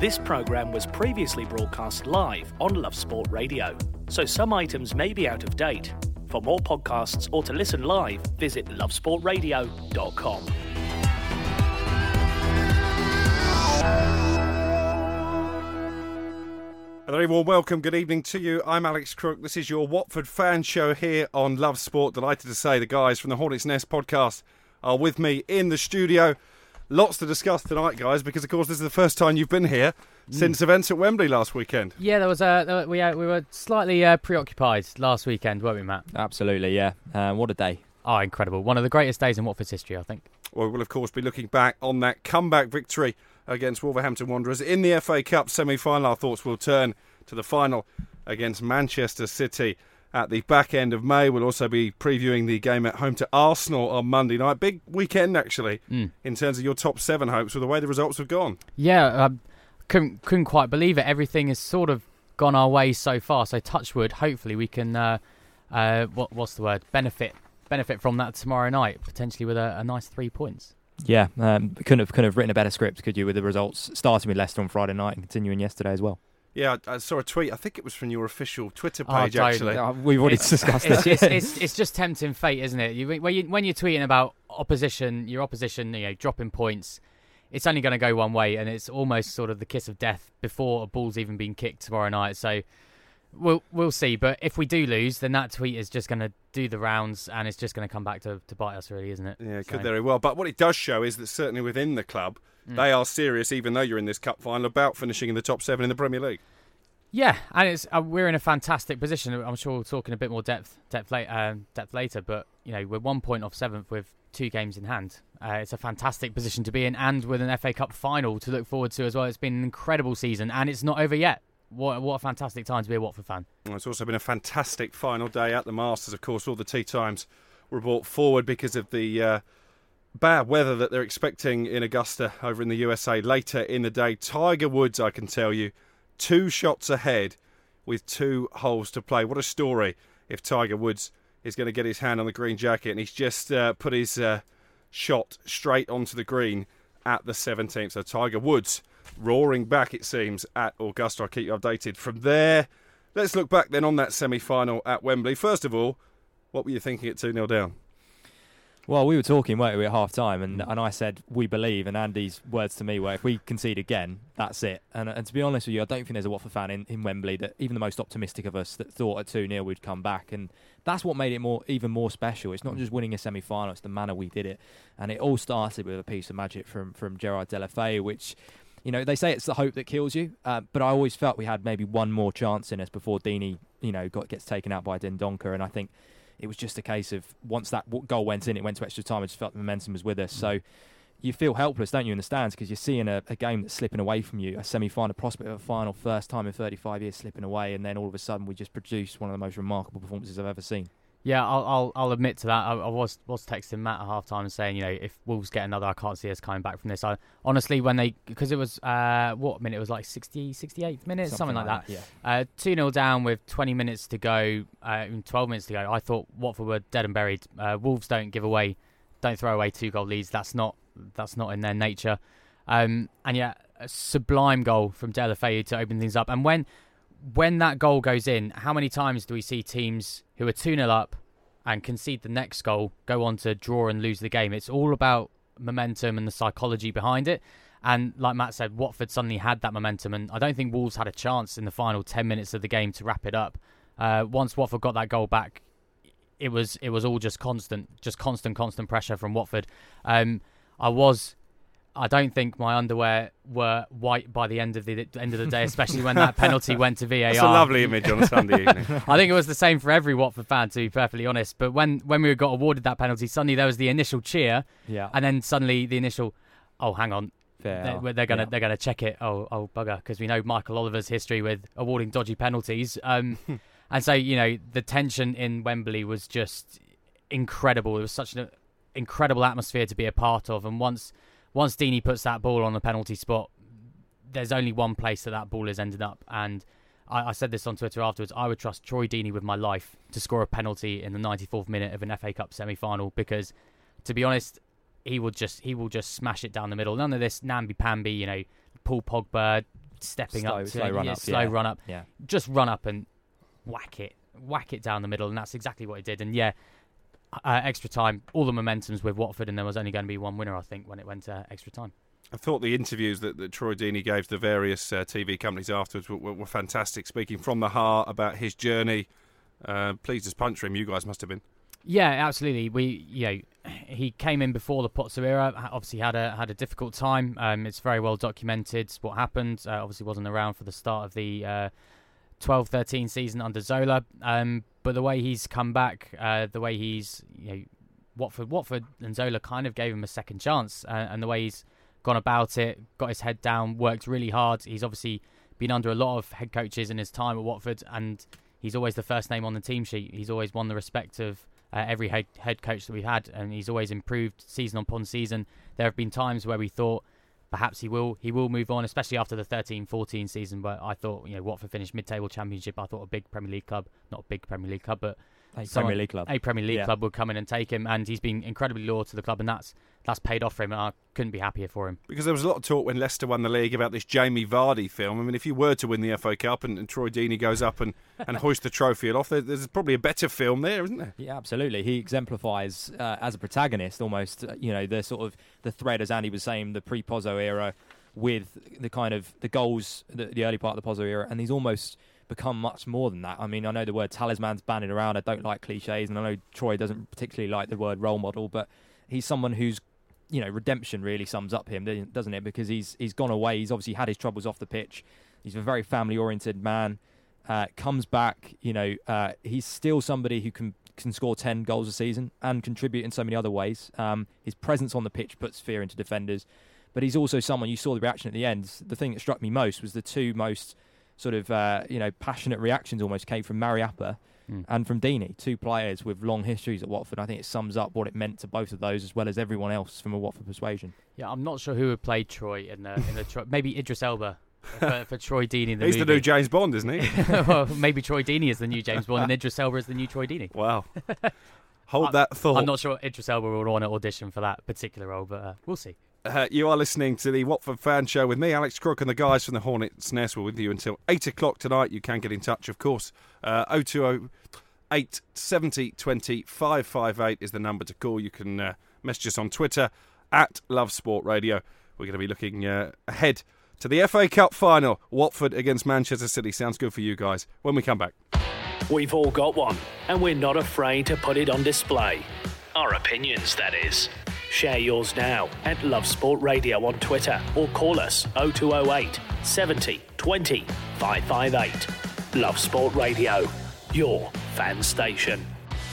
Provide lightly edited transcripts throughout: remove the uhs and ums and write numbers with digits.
This programme was previously broadcast live on Love Sport Radio, so some items may be out of date. For more podcasts or to listen live, visit lovesportradio.com. A very warm welcome, good evening to you. I'm Alex Crook. This is your Watford fan show here on Love Sport. Delighted to say the guys from the Hornets Nest podcast are with me in the studio. Lots to discuss tonight, guys, because of course this is the first time you've been here since events at Wembley last weekend. Yeah, we were slightly preoccupied last weekend, weren't we, Matt? Absolutely, yeah. What a day. Oh, incredible. One of the greatest days in Watford's history, I think. Well, we'll of course be looking back on that comeback victory against Wolverhampton Wanderers in the FA Cup semi-final. Our thoughts will turn to the final against Manchester City at the back end of May. We'll also be previewing the game at home to Arsenal on Monday night. Big weekend, actually, in terms of your top 7 hopes with the way the results have gone. Yeah, couldn't quite believe it. Everything has sort of gone our way so far. So touch wood, hopefully we can what's the word? Benefit from that tomorrow night, potentially with a nice 3 points. Yeah, couldn't have written a better script, could you, with the results starting with Leicester on Friday night and continuing yesterday as well. Yeah, I saw a tweet. I think it was from your official Twitter page, actually. We've already discussed this. It's just tempting fate, isn't it? When you're tweeting about your opposition, dropping points, it's only going to go one way, and it's almost sort of the kiss of death before a ball's even been kicked tomorrow night. So we'll see. But if we do lose, then that tweet is just going to do the rounds, and it's just going to come back to bite us, really, isn't it? Yeah, it could very well. But what it does show is that certainly within the club, they are serious, even though you're in this cup final, about finishing in the top 7 in the Premier League. Yeah, and it's we're in a fantastic position. I'm sure we'll talk in a bit more depth later. But we're 1 point off 7th with 2 games in hand. It's a fantastic position to be in, and with an FA Cup final to look forward to as well. It's been an incredible season, and it's not over yet. What a fantastic time to be a Watford fan. Well, it's also been a fantastic final day at the Masters. Of course, all the tee times were brought forward because of the bad weather that they're expecting in Augusta over in the USA later in the day. Tiger Woods, I can tell you, 2 shots ahead with 2 holes to play. What a story if Tiger Woods is going to get his hand on the green jacket and he's just put his shot straight onto the green at the 17th. So Tiger Woods roaring back, it seems, at Augusta. I'll keep you updated from there. Let's look back then on that semi-final at Wembley. First of all, what were you thinking at 2-0 down? Well, we were talking, weren't we, at half-time, and I said, we believe, and Andy's words to me were, if we concede again, that's it. And to be honest with you, I don't think there's a Watford fan in Wembley that, even the most optimistic of us, that thought at 2-0 we'd come back, and that's what made it even more special. It's not just winning a semi-final, it's the manner we did it. And it all started with a piece of magic from Gerard Deulofeu, which, they say it's the hope that kills you, but I always felt we had maybe one more chance in us before Deeney, gets taken out by Dendoncker, and I think it was just a case of once that goal went in, it went to extra time. I just felt the momentum was with us. So you feel helpless, don't you, in the stands, because you're seeing a game that's slipping away from you, a semi-final, prospect of a final, first time in 35 years slipping away, and then all of a sudden we just produced one of the most remarkable performances I've ever seen. Yeah, I'll admit to that. I was texting Matt at half time and saying, if Wolves get another, I can't see us coming back from this. Honestly, because it was what minute? It was like 68th minute, something like that. Yeah. 2-0 down with 20 minutes to go, 12 minutes to go. I thought Watford were dead and buried. Wolves don't throw away 2-goal leads. That's not in their nature. And yeah, a sublime goal from Deulofeu to open things up. And when that goal goes in, how many times do we see teams who are 2-0 up and concede the next goal go on to draw and lose the game? It's all about momentum and the psychology behind it. And like Matt said, Watford suddenly had that momentum, and I don't think Wolves had a chance in the final 10 minutes of the game to wrap it up. Once Watford got that goal back, it was all just constant pressure from Watford. I don't think my underwear were white by the end of the day, especially when that penalty went to VAR. That's a lovely image on a Sunday evening. I think it was the same for every Watford fan, to be perfectly honest. But when we got awarded that penalty, suddenly there was the initial cheer, and then suddenly the initial, oh, hang on, they're gonna check it. Oh bugger, because we know Michael Oliver's history with awarding dodgy penalties. And so the tension in Wembley was just incredible. It was such an incredible atmosphere to be a part of, and once Deeney puts that ball on the penalty spot, there's only one place that ball has ended up. And I said this on Twitter afterwards. I would trust Troy Deeney with my life to score a penalty in the 94th minute of an FA Cup semi-final, because, to be honest, he will just smash it down the middle. None of this namby-pamby, Paul Pogba stepping up to slow run up. Slow run up. Yeah. Just run up and whack it down the middle, and that's exactly what he did. And extra time, all the momentum's with Watford, and there was only going to be one winner, I think, when it went to extra time. I thought the interviews that Troy Deeney gave to the various TV companies afterwards were fantastic, speaking from the heart about his journey. Pleased as punch for him, you guys must have been. Yeah, absolutely. He came in before the Pozzo era. Obviously, had a difficult time. It's very well documented what happened. Obviously, wasn't around for the start of the 12-13 season under Zola. But the way he's come back, the way he's Watford and Zola kind of gave him a second chance, and the way he's gone about it, got his head down, worked really hard. He's obviously been under a lot of head coaches in his time at Watford, and he's always the first name on the team sheet. He's always won the respect of every head coach that we've had, and he's always improved season upon season. There have been times where we thought perhaps he will move on, especially after the 13-14 season, where I thought Watford finished mid-table championship. I thought a big Premier League club, not a big Premier League club, but a Premier League club would come in and take him, and he's been incredibly loyal to the club, and that's paid off for him, and I couldn't be happier for him. Because there was a lot of talk when Leicester won the league about this Jamie Vardy film. I mean, if you were to win the FA Cup and Troy Deeney goes up and hoists the trophy aloft, there's probably a better film there, isn't there? Yeah, absolutely. He exemplifies as a protagonist almost, the sort of the thread, as Andy was saying, the pre-Pozzo era with the kind of the goals, the early part of the Pozzo era, and he's almost become much more than that. I mean, I know the word talisman's bandied around. I don't like cliches, and I know Troy doesn't particularly like the word role model, but he's someone who's, redemption really sums up him, doesn't it? Because he's gone away. He's obviously had his troubles off the pitch. He's a very family-oriented man. Comes back, he's still somebody who can score 10 goals a season and contribute in so many other ways. His presence on the pitch puts fear into defenders. But he's also someone, you saw the reaction at the end. The thing that struck me most was the two most sort of, passionate reactions almost came from Mariappa and from Deeney, two players with long histories at Watford. I think it sums up what it meant to both of those as well as everyone else from a Watford persuasion. Yeah, I'm not sure who would play Troy in the maybe Idris Elba for Troy Deeney in the He's movie. the new James Bond, isn't he? Well, maybe Troy Deeney is the new James Bond and Idris Elba is the new Troy Deeney. Wow. Hold that thought. I'm not sure Idris Elba will want to audition for that particular role, but we'll see. You are listening to the Watford Fan Show with me, Alex Crook, and the guys from the Hornets' Nest. We're with you until 8 o'clock tonight. You can get in touch, of course. 0208 70 20 558 is the number to call. You can message us on Twitter at Love Sport Radio. We're going to be looking ahead to the FA Cup final, Watford against Manchester City. Sounds good for you guys when we come back. We've all got one, and we're not afraid to put it on display. Our opinions, that is. Share yours now at Love Sport Radio on Twitter or call us 0208 70 20 558. Love Sport Radio, your fan station.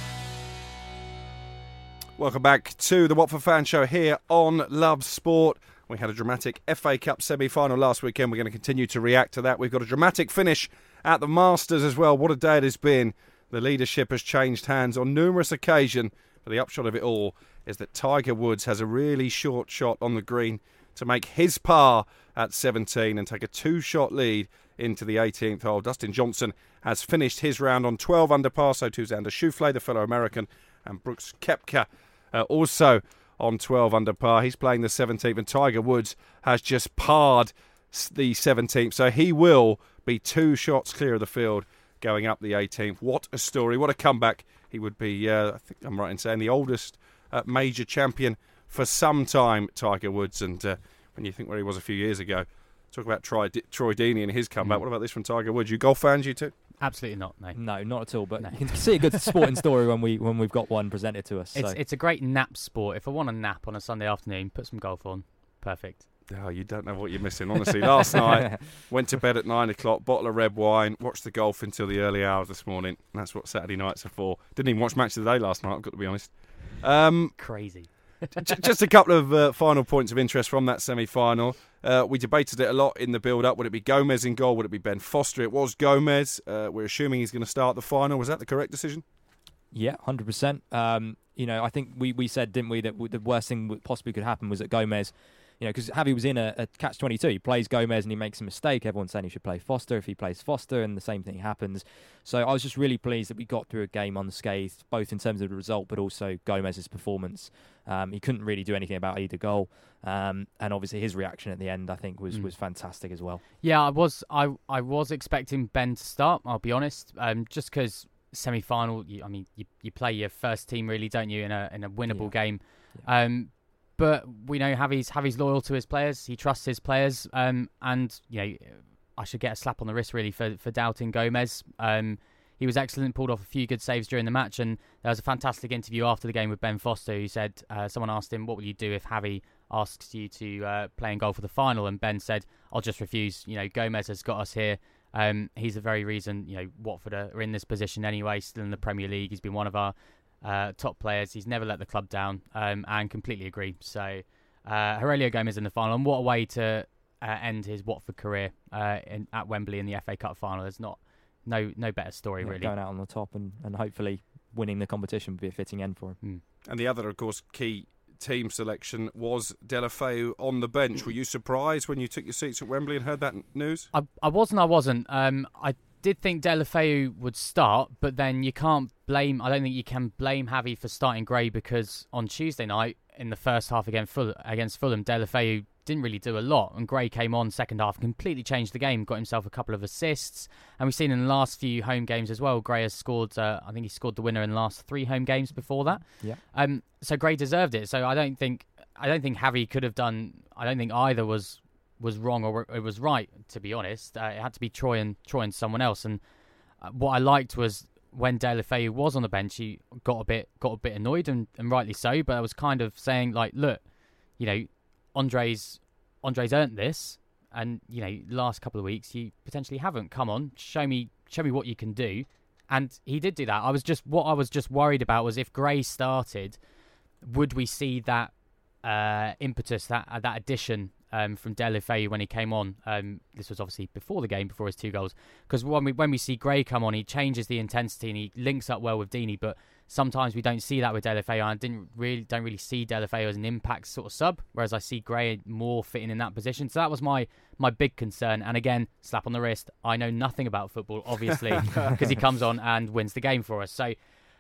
Welcome back to the Watford Fan Show here on Love Sport. We had a dramatic FA Cup semi-final last weekend. We're going to continue to react to that. We've got a dramatic finish at the Masters as well. What a day it has been. The leadership has changed hands on numerous occasions. But the upshot of it all is that Tiger Woods has a really short shot on the green to make his par at 17 and take a two-shot lead into the 18th hole. Dustin Johnson has finished his round on 12 under par, so too Xander Schauffele, the fellow American, and Brooks Koepka also on 12 under par. He's playing the 17th, and Tiger Woods has just parred the 17th, so he will be 2 shots clear of the field going up the 18th. What a story, what a comeback. He would be, I think I'm right in saying, the oldest major champion for some time, Tiger Woods. And when you think where he was a few years ago, talk about Troy Deeney and his comeback. What about this from Tiger Woods? You golf fans, you too? Absolutely not, no. No, not at all. But you can see a good sporting story when we've got one presented to us. It's a great nap sport. If I want a nap on a Sunday afternoon, put some golf on. Perfect. Oh, you don't know what you're missing, honestly. Last night, went to bed at 9 o'clock, bottle of red wine, watched the golf until the early hours this morning. And that's what Saturday nights are for. Didn't even watch Match of the Day last night, I've got to be honest. Crazy. Just a couple of final points of interest from that semi-final. We debated it a lot in the build-up. Would it be Gomez in goal? Would it be Ben Foster? It was Gomez. We're assuming he's going to start the final. Was that the correct decision? Yeah, 100%. I think we said, didn't we, that the worst thing that possibly could happen was that Gomez because Javi was in a catch-22. He plays Gomez and he makes a mistake. Everyone's saying he should play Foster if he plays Foster, and the same thing happens. So I was just really pleased that we got through a game unscathed, both in terms of the result but also Gomez's performance. He couldn't really do anything about either goal, and obviously his reaction at the end, I think, was fantastic as well. Yeah, I was expecting Ben to start, I'll be honest, just because semi-final, you play your first team really, don't you, in a winnable game. Yeah. But we know Javi's loyal to his players. He trusts his players, and I should get a slap on the wrist really for doubting Gomez. He was excellent, pulled off a few good saves during the match, and there was a fantastic interview after the game with Ben Foster, who said, someone asked him, what will you do if Javi asks you to play in goal for the final? And Ben said, I'll just refuse. Gomez has got us here. He's the very reason, Watford are in this position anyway, still in the Premier League. He's been one of our top players. He's never let the club down, and completely agree. So Aurelio Gomez in the final, and what a way to end his Watford career at Wembley in the FA Cup final. There's no better story, really. Going out on the top and hopefully winning the competition would be a fitting end for him. And the other, of course, key team selection was Deulofeu on the bench. Were you surprised when you took your seats at Wembley and heard that news? I wasn't. I did think Deulofeu would start, but then I don't think you can blame Javi for starting Gray, because on Tuesday night in the first half against Fulham, Deulofeu didn't really do a lot, and Gray came on second half, completely changed the game, got himself a couple of assists, and we've seen in the last few home games as well, Gray has scored, I think he scored the winner in the last 3 home games before that. Yeah. So Gray deserved it. So I don't think Javi could have done. I don't think either was wrong or it was right, to be honest. It had to be Troy and someone else. And what I liked was when Deulofeu was on the bench, he got a bit annoyed, and rightly so. But I was kind of saying, like, look, Andre's earned this, and last couple of weeks you potentially haven't. Come on, show me what you can do. And he did do that. What I was just worried about was if Gray started, would we see that impetus, that addition from Deulofeu when he came on? This was obviously before the game, before his 2 goals. Because when we see Gray come on, he changes the intensity and he links up well with Deeney. But sometimes we don't see that with Deulofeu. I don't really see Deulofeu as an impact sort of sub, whereas I see Gray more fitting in that position. So that was my big concern. And again, slap on the wrist. I know nothing about football, obviously, because he comes on and wins the game for us. So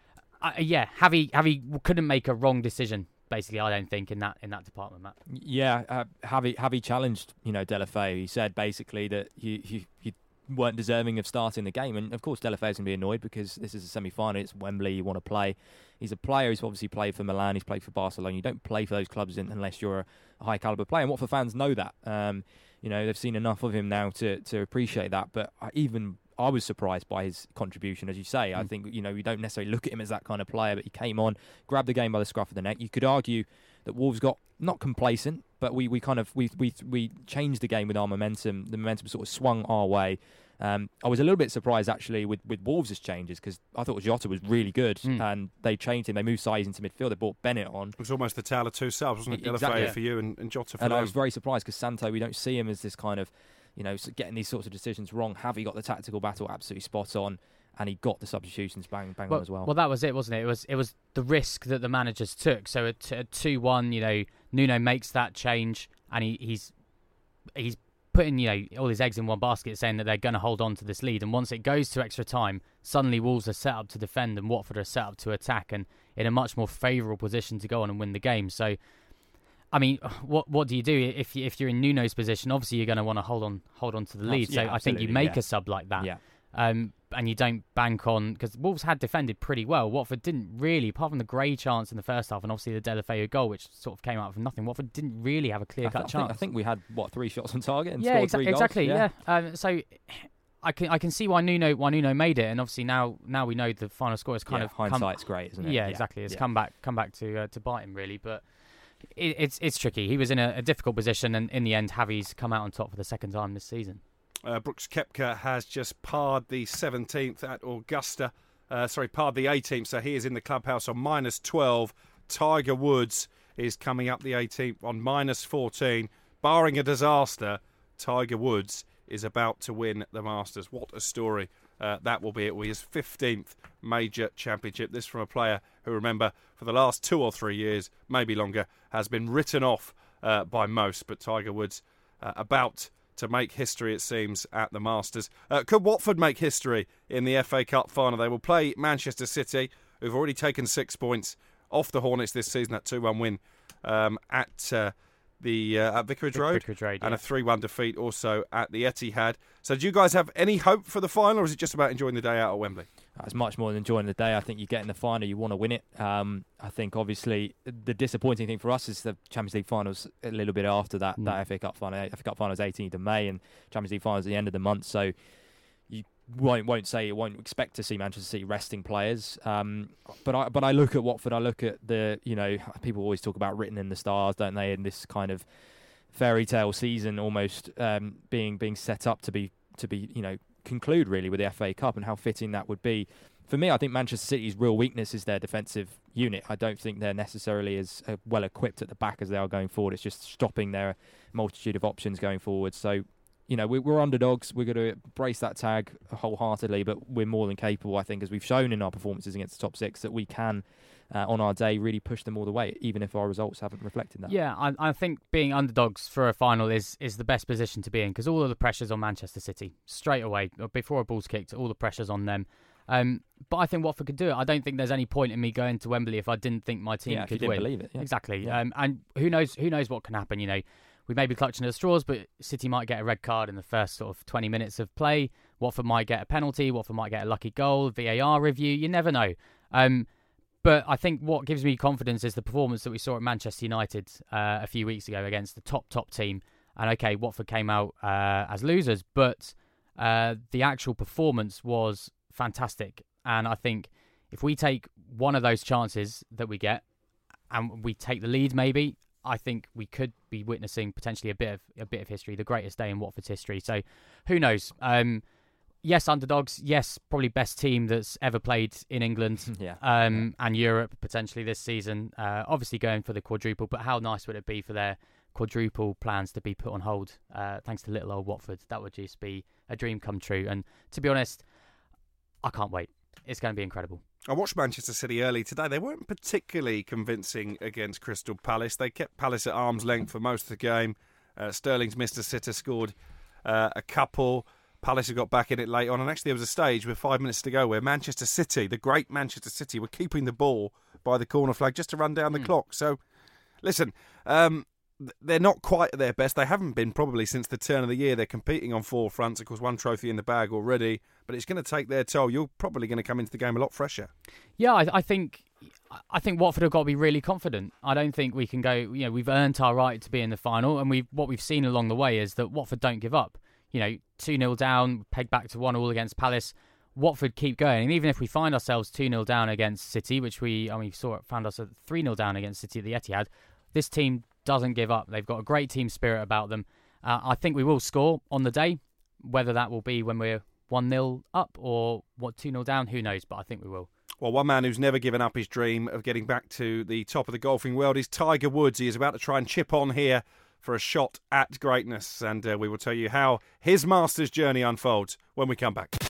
Javi couldn't make a wrong decision. Basically, I don't think in that department, Matt. Yeah, Javi challenged, Deulofeu. He said basically that you weren't deserving of starting the game, and of course Deulofeu's going to be annoyed because this is a semi-final. It's Wembley. You want to play. He's a player. He's obviously played for Milan. He's played for Barcelona. You don't play for those clubs unless you're a high caliber player. And Watford fans know that. They've seen enough of him now to appreciate that. But I was surprised by his contribution, as you say. I think, we don't necessarily look at him as that kind of player, but he came on, grabbed the game by the scruff of the neck. You could argue that Wolves got not complacent, but we changed the game with our momentum. The momentum sort of swung our way. I was a little bit surprised actually with Wolves' changes, because I thought Jota was really good, and they changed him. They moved Saiz into midfield. They brought Bennett on. It was almost the tale of 2 subs, wasn't it? Exactly. Deulofeu for you and Jota for them. And I was very surprised because Santo, we don't see him as this kind of, getting these sorts of decisions wrong. Javi got the tactical battle absolutely spot on, and he got the substitutions bang on as well. Well, that was it, wasn't it? It was the risk that the managers took. So at 2-1, Nuno makes that change, and he's putting all his eggs in one basket, saying that they're going to hold on to this lead. And once it goes to extra time, suddenly Wolves are set up to defend, and Watford are set up to attack, and in a much more favourable position to go on and win the game. So, what do you do if you're in Nuno's position? Obviously, you're going to want to hold on to the lead. So I think you make a sub like that, and you don't bank on, because Wolves had defended pretty well. Watford didn't really, apart from the Gray chance in the first half, and obviously the Deulofeu goal, which sort of came out from nothing. Watford didn't really have a clear-cut chance. I think we had 3 shots on target and scored 3 goals. Exactly. Yeah. So I can see why Nuno made it, and obviously now we know the final score is kind of hindsight's great, isn't it? Yeah, exactly. It's come back to bite him really, but. It's tricky. He was in a difficult position, and in the end, Javi's come out on top for the second time this season. Brooks Koepka has just parred the 17th at Augusta. Parred the 18th, so he is in the clubhouse on -12. Tiger Woods is coming up the 18th on -14. Barring a disaster, Tiger Woods is about to win the Masters. What a story that will be. It will be his 15th major championship. This from a player who, remember, for the last 2 or 3 years, maybe longer, has been written off by most. But Tiger Woods about to make history, it seems, at the Masters. Could Watford make history in the FA Cup final? They will play Manchester City, who've already taken 6 points off the Hornets this season, that 2-1 win at Vicarage Road, and a 3-1 defeat also at the Etihad. So do you guys have any hope for the final, or is it just about enjoying the day out at Wembley? It's much more than enjoying the day. I think you get in the final, you want to win it. I think obviously the disappointing thing for us is the Champions League finals a little bit after that FA Cup final. FA Cup final is 18th of May and Champions League finals at the end of the month. So you won't expect to see Manchester City resting players. But I look at Watford. I look at people always talk about written in the stars, don't they? In this kind of fairy tale season, almost being set up to be conclude really with the FA Cup, and how fitting that would be. For me, I think Manchester City's real weakness is their defensive unit. I don't think they're necessarily as well equipped at the back as they are going forward. It's just stopping their multitude of options going forward. So, we're underdogs. We're going to embrace that tag wholeheartedly, but we're more than capable, I think, as we've shown in our performances against the top six, that we can, on our day, really push them all the way, even if our results haven't reflected that. Yeah, I think being underdogs for a final is the best position to be in, because all of the pressure's on Manchester City. Straight away, before a ball's kicked, all the pressure's on them. But I think Watford could do it. I don't think there's any point in me going to Wembley if I didn't think my team could win. Believe it. Yeah. Exactly. Yeah. And who knows what can happen, We may be clutching at the straws, but City might get a red card in the first sort of 20 minutes of play. Watford might get a penalty. Watford might get a lucky goal, VAR review. You never know. But I think what gives me confidence is the performance that we saw at Manchester United a few weeks ago against the top team. And okay, Watford came out as losers, but the actual performance was fantastic. And I think if we take one of those chances that we get and we take the lead, maybe, I think we could be witnessing potentially a bit of history, the greatest day in Watford's history. So who knows? Yes, underdogs. Yes, probably best team that's ever played in England and Europe potentially this season. Obviously going for the quadruple, but how nice would it be for their quadruple plans to be put on hold thanks to little old Watford? That would just be a dream come true. And to be honest, I can't wait. It's going to be incredible. I watched Manchester City early today. They weren't particularly convincing against Crystal Palace. They kept Palace at arm's length for most of the game. Sterling's Mr. Sitter scored a couple. Palace had got back in it late on. And actually there was a stage with 5 minutes to go where Manchester City, the great Manchester City, were keeping the ball by the corner flag just to run down the clock. So, listen, they're not quite at their best. They haven't been probably since the turn of the year. They're competing on four fronts. Of course, one trophy in the bag already, but it's going to take their toll. You're probably going to come into the game a lot fresher. Yeah, I think Watford have got to be really confident. I don't think we can go, we've earned our right to be in the final, and what we've seen along the way is that Watford don't give up. 2-0 down, pegged back to 1-1 against Palace. Watford keep going, and even if we find ourselves 2-0 down against City, which found us at 3-0 down against City at the Etihad, this team doesn't give up. They've got a great team spirit about them. I think we will score on the day. Whether that will be when we're 1-0 up or 2-0 down, who knows, but I think we will. Well, one man who's never given up his dream of getting back to the top of the golfing world is Tiger Woods. He is about to try and chip on here for a shot at greatness, and we will tell you how his Masters journey unfolds when we come back.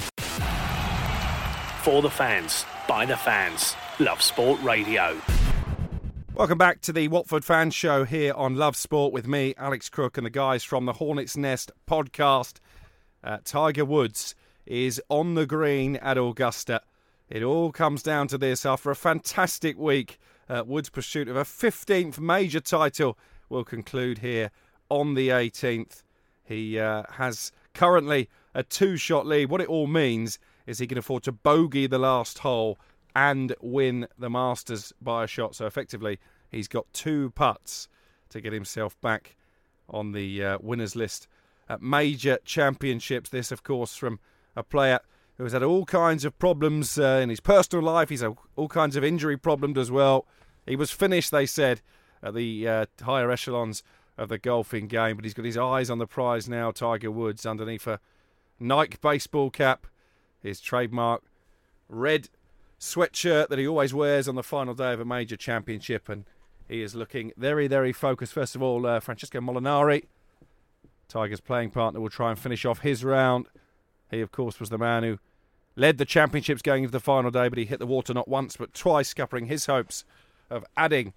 For the fans, by the fans, Love Sport Radio. Welcome back to the Watford Fans Show here on Love Sport with me, Alex Crook, and the guys from the Hornets Nest podcast. Tiger Woods is on the green at Augusta. It all comes down to this. After a fantastic week, Woods' pursuit of a 15th major title will conclude here on the 18th. He has currently a 2-shot lead. What it all means is he can afford to bogey the last hole and win the Masters by a shot. So effectively, he's got 2 putts to get himself back on the winners list at major championships. This, of course, from a player who has had all kinds of problems in his personal life. He's had all kinds of injury problems as well. He was finished, they said, at the higher echelons of the golfing game, but he's got his eyes on the prize now. Tiger Woods underneath a Nike baseball cap, his trademark red sweatshirt that he always wears on the final day of a major championship, and he is looking very, very focused. First of all, Francesco Molinari, Tiger's playing partner, will try and finish off his round. He, of course, was the man who led the championships going into the final day, but he hit the water not once but twice, scuppering his hopes of adding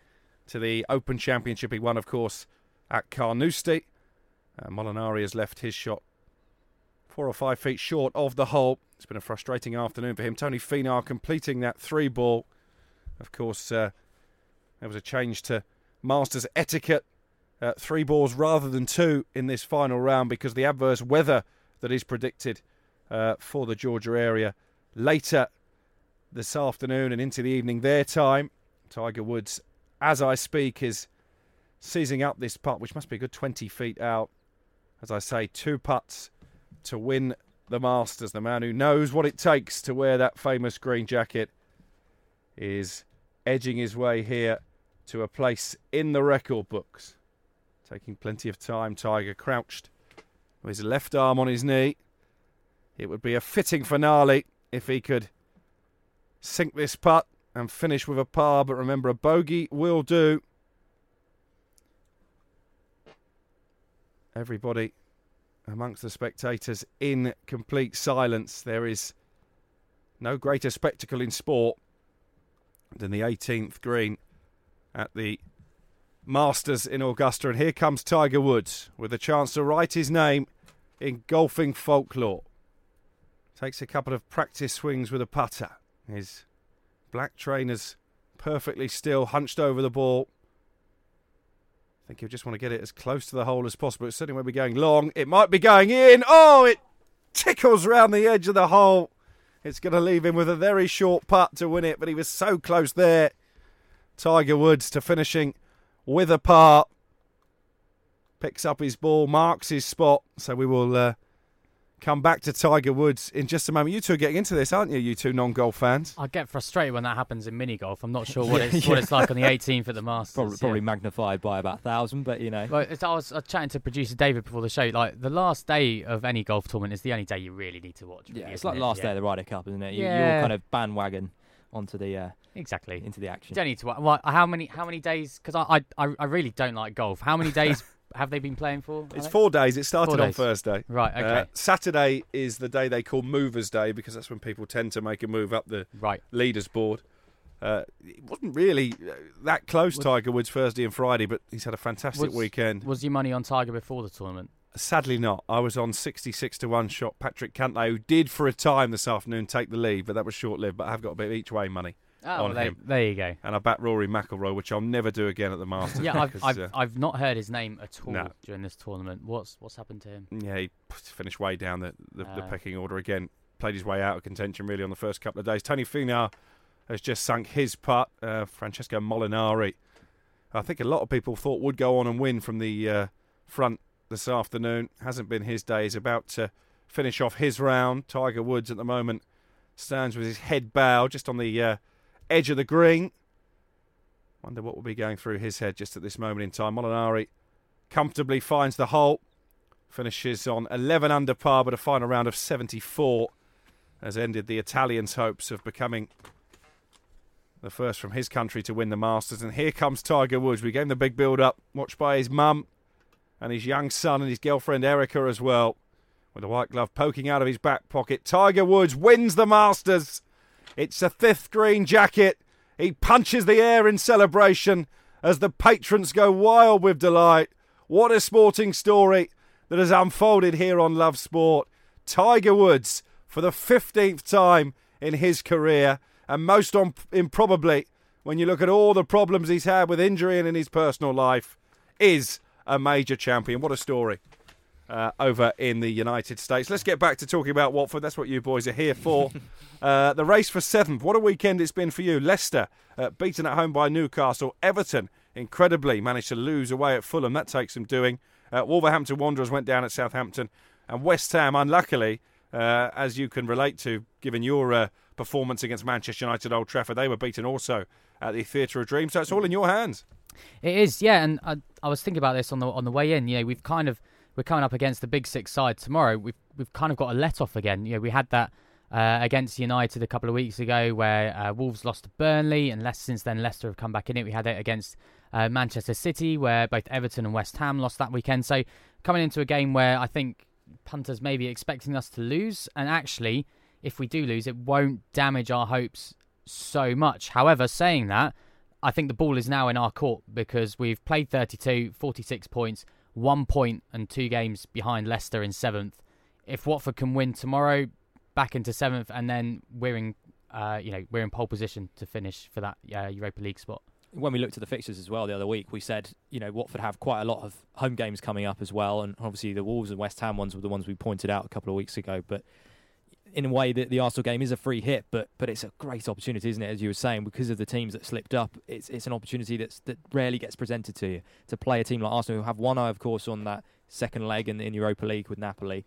to the Open Championship he won, of course, at Carnoustie. Molinari has left his shot 4 or 5 feet short of the hole. It's been a frustrating afternoon for him. Tony Finau completing that 3-ball. Of course, there was a change to Masters etiquette. 3 balls rather than 2 in this final round because of the adverse weather that is predicted for the Georgia area later this afternoon and into the evening their time. Tiger Woods, as I speak, is seizing up this putt, which must be a good 20 feet out. As I say, 2 putts to win the Masters. The man who knows what it takes to wear that famous green jacket is edging his way here to a place in the record books. Taking plenty of time, Tiger crouched with his left arm on his knee. It would be a fitting finale if he could sink this putt and finish with a par, but remember, a bogey will do. Everybody amongst the spectators in complete silence. There is no greater spectacle in sport than the 18th green at the Masters in Augusta. And here comes Tiger Woods with a chance to write his name in golfing folklore. Takes a couple of practice swings with a putter. His black trainers perfectly still, hunched over the ball. I think he'll just want to get it as close to the hole as possible. It certainly won't be going long. It might be going in. Oh, it tickles round the edge of the hole. It's going to leave him with a very short putt to win it, but he was so close there. Tiger Woods to finishing with a par. Picks up his ball, marks his spot. So we will come back to Tiger Woods in just a moment. You two are getting into this, aren't you, you two non-golf fans? I get frustrated when that happens in mini-golf. I'm not sure what it's like on the 18th at the Masters. Probably magnified by about 1,000, but you know. Well, I was chatting to producer David before the show. Like, the last day of any golf tournament is the only day you really need to watch. Yeah, it's like last day of the Ryder Cup, isn't it? You're kind of bandwagon onto the exactly into the action. You don't need to. Well, how many days? Because I really don't like golf. How many days have they been playing for? It's 4 days. It started on Thursday. Right, okay. Saturday is the day they call Movers' Day because that's when people tend to make a move up the leaders board. It wasn't really that close, Tiger Woods, Thursday and Friday, but he's had a fantastic weekend. Was your money on Tiger before the tournament? Sadly not. I was on 66-1 shot Patrick Cantlay, who did for a time this afternoon take the lead, but that was short-lived. But I have got a bit of each-way money on him. There you go. And I backed Rory McIlroy, which I'll never do again at the Masters. Yeah, I've not heard his name at all during this tournament. What's happened to him? Yeah, he finished way down the pecking order again. Played his way out of contention really on the first couple of days. Tony Finau has just sunk his putt. Francesco Molinari, I think a lot of people thought would go on and win from the front this afternoon. Hasn't been his day. He's about to finish off his round. Tiger Woods at the moment stands with his head bowed just on the edge of the green. Wonder what will be going through his head just at this moment in time. Molinari comfortably finds the hole. Finishes on 11 under par, but a final round of 74 has ended the Italians' hopes of becoming the first from his country to win the Masters. And here comes Tiger Woods. We gave him the big build-up, watched by his mum and his young son and his girlfriend Erica as well, with a white glove poking out of his back pocket. Tiger Woods wins the Masters. It's a 5th green jacket. He punches the air in celebration as the patrons go wild with delight. What a sporting story that has unfolded here on Love Sport. Tiger Woods, for the 15th time in his career, and most improbably, when you look at all the problems he's had with injury and in his personal life, is a major champion. What a story over in the United States. Let's get back to talking about Watford. That's what you boys are here for. The race for 7th. What a weekend it's been for you. Leicester beaten at home by Newcastle. Everton, incredibly, managed to lose away at Fulham. That takes some doing. Wolverhampton Wanderers went down at Southampton. And West Ham, unluckily, as you can relate to, given your performance against Manchester United at Old Trafford, they were beaten also at the Theatre of Dreams. So it's all in your hands. It is, yeah. And I was thinking about this on the way in. You know, we're coming up against the Big Six side tomorrow. We've kind of got a let off again. You know, we had that against United a couple of weeks ago where Wolves lost to Burnley, and since then Leicester have come back in it. We had it against Manchester City where both Everton and West Ham lost that weekend. So coming into a game where I think punters may be expecting us to lose, and actually if we do lose it won't damage our hopes so much. However, saying that, I think the ball is now in our court because we've played 32, 46 points, 1 point and 2 games behind Leicester in 7th. If Watford can win tomorrow, back into 7th, and then we're in pole position to finish for that Europa League spot. When we looked at the fixtures as well the other week, we said, Watford have quite a lot of home games coming up as well, and obviously the Wolves and West Ham ones were the ones we pointed out a couple of weeks ago. But in a way, the Arsenal game is a free hit, but it's a great opportunity, isn't it? As you were saying, because of the teams that slipped up, it's an opportunity that rarely gets presented to you, to play a team like Arsenal, who have one eye, of course, on that second leg in Europa League with Napoli.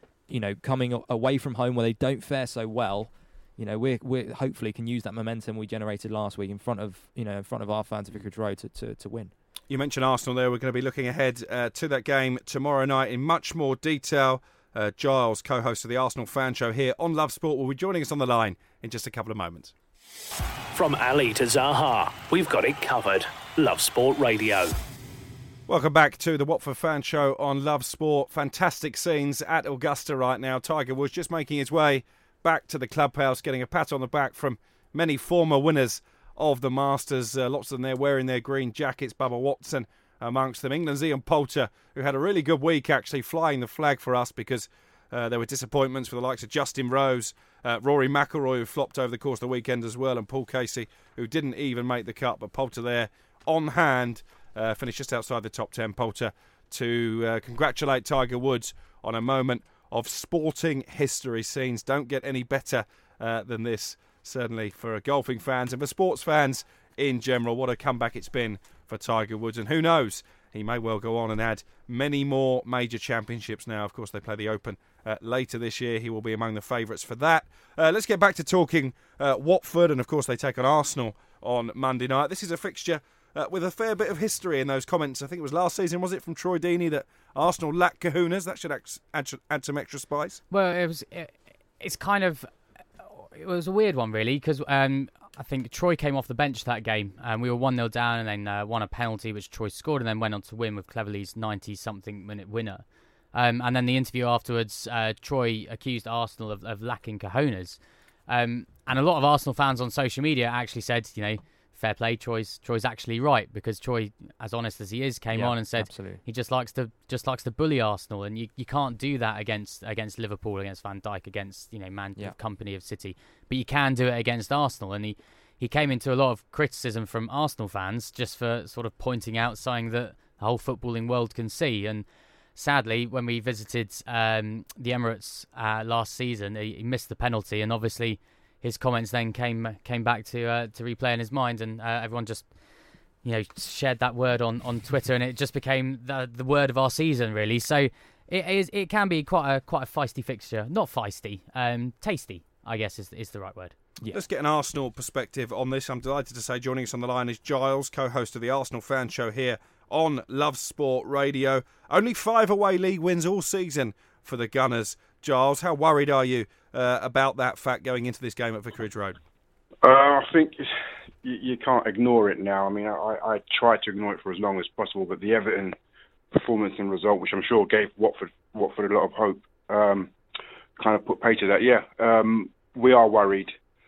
Coming away from home where they don't fare so well. We hopefully can use that momentum we generated last week in front of our fans at Vicarage Road to win. You mentioned Arsenal there. We're going to be looking ahead to that game tomorrow night in much more detail. Giles, co-host of the Arsenal Fan Show here on Love Sport, will be joining us on the line in just a couple of moments. From Ali to Zaha, we've got it covered. Love Sport Radio. Welcome back to the Watford Fan Show on Love Sport. Fantastic scenes at Augusta right now. Tiger Woods just making his way back to the clubhouse, getting a pat on the back from many former winners of the Masters. Lots of them there wearing their green jackets. Bubba Watson amongst them. England's Ian Poulter, who had a really good week actually, flying the flag for us because there were disappointments for the likes of Justin Rose, Rory McIlroy, who flopped over the course of the weekend as well, and Paul Casey, who didn't even make the cut. But Poulter there on hand, finished just outside the top 10. Poulter to congratulate Tiger Woods on a moment of sporting history. Scenes don't get any better than this, certainly for golfing fans and for sports fans in general. What a comeback it's been for Tiger Woods, and who knows, he may well go on and add many more major championships now. Of course, they play the Open later this year. He will be among the favourites for that. Let's get back to talking Watford, and of course they take on Arsenal on Monday night. This is a fixture with a fair bit of history in those comments. I think it was last season, was it, from Troy Deeney, that Arsenal lack kahunas? That should add some extra spice. Well, it was a weird one, really, because I think Troy came off the bench that game, and we were 1-0 down, and then won a penalty, which Troy scored, and then went on to win with Cleverley's 90-something minute winner. And then the interview afterwards, Troy accused Arsenal of lacking cojones. And a lot of Arsenal fans on social media actually said, fair play, Troy's actually right, because Troy, as honest as he is, came on and said absolutely. He just likes to bully Arsenal, and you can't do that against Liverpool, against Van Dijk, against company of City, but you can do it against Arsenal. And he came into a lot of criticism from Arsenal fans just for sort of pointing out something that the whole footballing world can see. And sadly, when we visited the Emirates last season, he missed the penalty, and obviously his comments then came back to replay in his mind, and everyone just shared that word on Twitter, and it just became the word of our season, really. So it can be quite a feisty fixture. Not feisty, tasty, I guess is the right word. Yeah. Let's get an Arsenal perspective on this. I'm delighted to say joining us on the line is Giles, co-host of the Arsenal Fan Show here on Love Sport Radio. Only 5 away league wins all season for the Gunners. Giles, how worried are you about that fact going into this game at Vicarage Road? I think you can't ignore it now. I mean, I tried to ignore it for as long as possible, but the Everton performance and result, which I'm sure gave Watford a lot of hope, kind of put pay to that. Yeah, we are worried.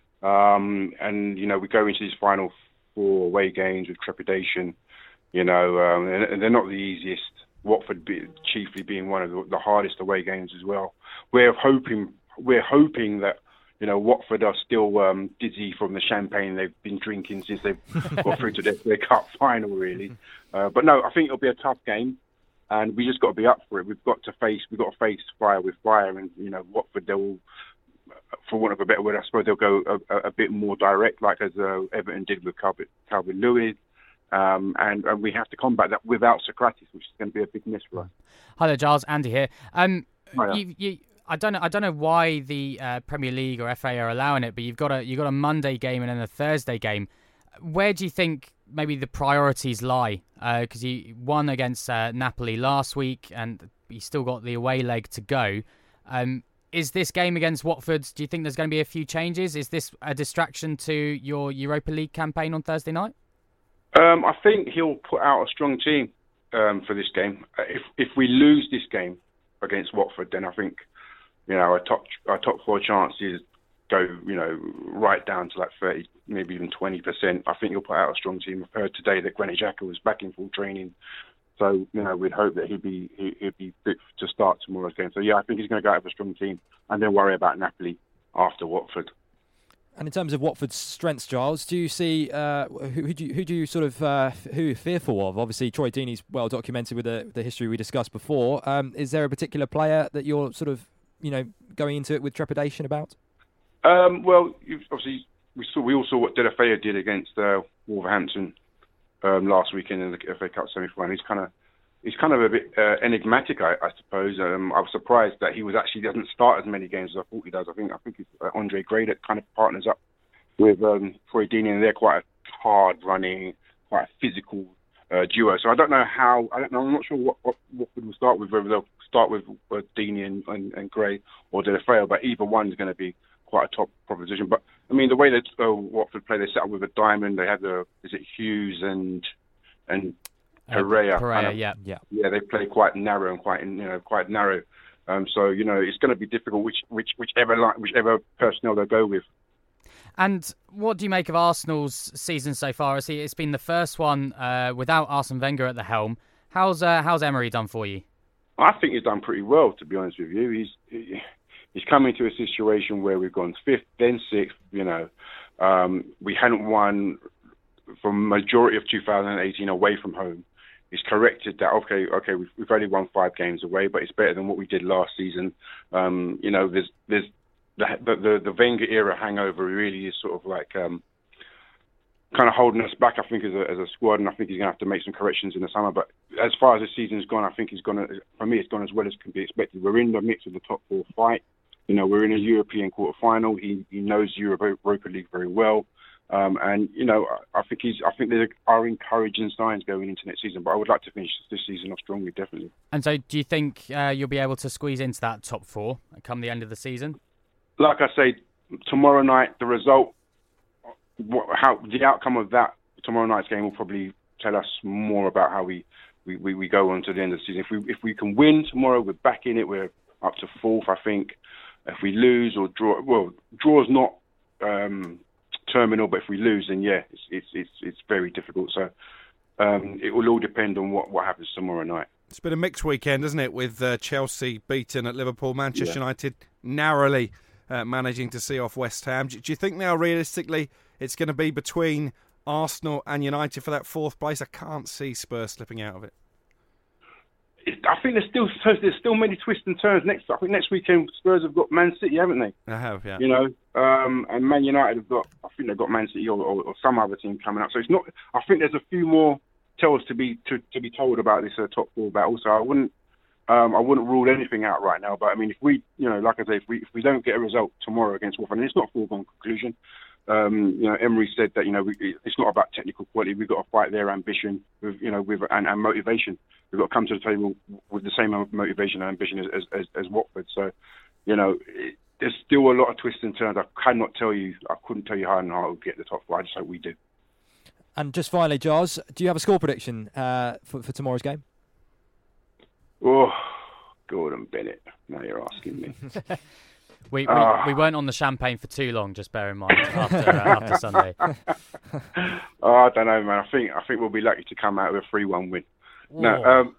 And, we go into these final 4 away games with trepidation, and they're not the easiest. Watford chiefly being one of the hardest away games as well. We're hoping that Watford are still dizzy from the champagne they've been drinking since they've got through to their cup final, really. But no, I think it'll be a tough game, and we just got to be up for it. We've got to face fire with fire, and Watford, they'll, for want of a better word, I suppose they'll go a bit more direct, like as Everton did with Calvert-Lewin. And we have to combat that without Socrates, which is going to be a big miss for us. Hi there, Giles. Andy here. I don't know why the Premier League or FA are allowing it, but you've got a Monday game and then a Thursday game. Where do you think maybe the priorities lie? Because you won against Napoli last week, and you still got the away leg to go. Is this game against Watford, do you think there's going to be a few changes? Is this a distraction to your Europa League campaign on Thursday night? I think he'll put out a strong team for this game. If we lose this game against Watford, then I think our top 4 chances go, right down to like 30, maybe even 20%. I think he'll put out a strong team. I've heard today that Granit Xhaka was back in full training. So, we'd hope that he'd be fit to start tomorrow's game. So, yeah, I think he's going to go out with a strong team and then worry about Napoli after Watford. And in terms of Watford's strengths, Giles, do you see who do you sort of who you're fearful of? Obviously, Troy Deeney's well documented with the history we discussed before. Is there a particular player that you're sort of going into it with trepidation about? Well, obviously we all saw what De La Fea did against Wolverhampton last weekend in the FA Cup semi-final. He's kind of a bit enigmatic, I suppose. I was surprised that he doesn't start as many games as I thought he does. I think it's Andre Gray that kind of partners up with Troy Deeney, and they're quite a hard-running, quite a physical duo. So I don't know how. I'm not sure what we'll start with. Whether they'll start with Deeney and Gray or De La Fea, but either one's going to be quite a top proposition. But I mean, the way that Watford play, they set up with a diamond. They have Hughes and Pereira, yeah. Yeah, they play quite narrow and quite narrow. So it's going to be difficult whichever personnel they go with. And what do you make of Arsenal's season so far? It's been the first one without Arsene Wenger at the helm. How's Emery done for you? I think he's done pretty well, to be honest with you. He's come into a situation where we've gone 5th, then 6th. We hadn't won for majority of 2018 away from home. He's corrected that. Okay, we've only won 5 games away, but it's better than what we did last season. There's the Wenger era hangover really is sort of like kind of holding us back, I think, as a squad, and I think he's going to have to make some corrections in the summer. But as far as the season's gone, I think it's gone as well as can be expected. We're in the mix of the top 4 fight. We're in a European quarter-final. He knows Europa League very well. I think there are encouraging signs going into next season, but I would like to finish this season off strongly, definitely. And so do you think you'll be able to squeeze into that top 4 come the end of the season? Like I say, tomorrow night, the result, the outcome of that tomorrow night's game will probably tell us more about how we go on to the end of the season. If we can win tomorrow, we're back in it. We're up to 4th, I think. If we lose or draw, draw's not terminal, but if we lose, then yeah, it's very difficult. So it will all depend on what happens tomorrow night. It's been a mixed weekend, hasn't it, with Chelsea beaten at Liverpool, Manchester United narrowly managing to see off West Ham. Do you think now, realistically, it's going to be between Arsenal and United for that 4th place? I can't see Spurs slipping out of it. I think there's still many twists and turns. I think next weekend Spurs have got Man City, haven't they? They have, yeah. And Man United have got. I think they've got Man City or some other team coming up. So it's not. I think there's a few more tales to be told about this top 4 battle. So I wouldn't rule anything out right now. But I mean, if we, like I say, if we don't get a result tomorrow against Watford, and it's not a foregone conclusion. Emery said that it's not about technical quality. We've got to fight their ambition with and motivation. We've got to come to the table with the same motivation and ambition as Watford. So, there's still a lot of twists and turns. I couldn't tell you how we'll get the top 4. I just hope we do. And just finally, Giles, do you have a score prediction for tomorrow's game? Oh, Gordon Bennett. Now you're asking me. We weren't on the champagne for too long, just bear in mind, after Sunday. I don't know, man. I think we'll be lucky to come out with a 3-1 win. Whoa. No,